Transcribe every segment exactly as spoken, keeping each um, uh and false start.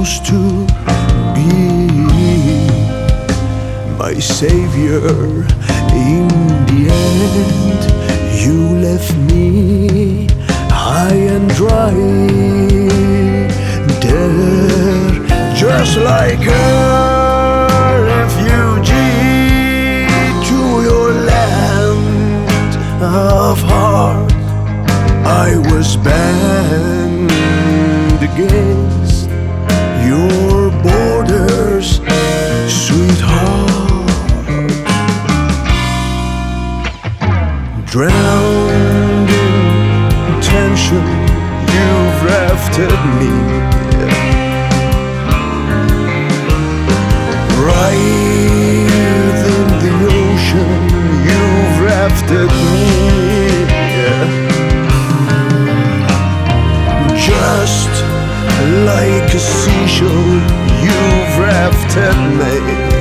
used to be my savior. In the end, you left me high and dry there, just like a refugee to your land of heart. I was banned against your borders, sweetheart. Drowned in tension, you've rafted me right in the ocean. You've rafted me, just like a seashell. You've rafted me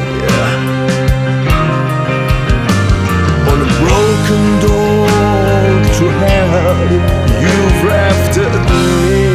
on a broken door to hell. You've rafted me.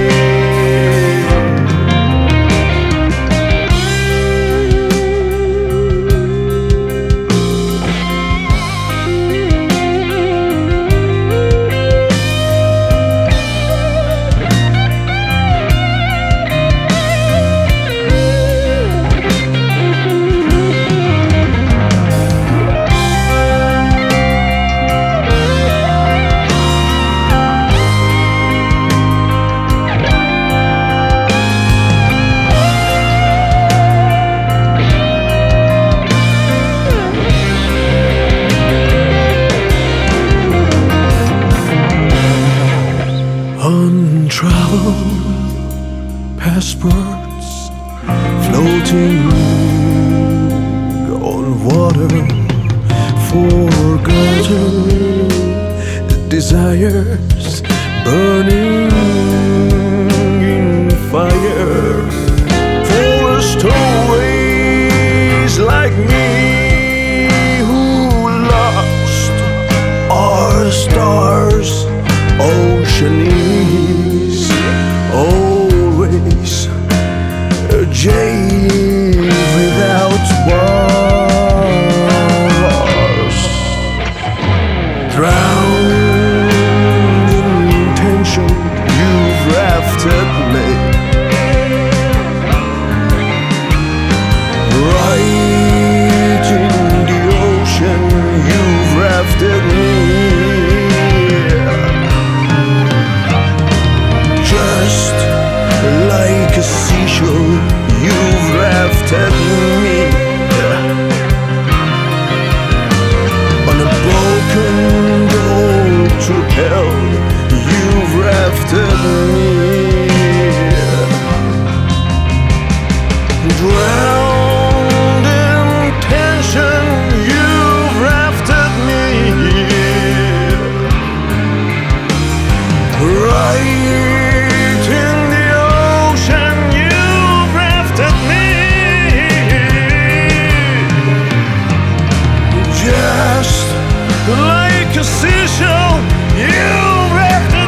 Untraveled passports floating on water, forgotten desires burning in fire, for stowaways like me who lost our stars. Ocean is always a jail without bars. Drowned in tension, you've rafted me right in the ocean. You've rafted me. Like a seashell, you've rafted me on a broken door to hell. You've rafted me. Drowned in tension, you've rafted me right. Like a seashell, you wrapped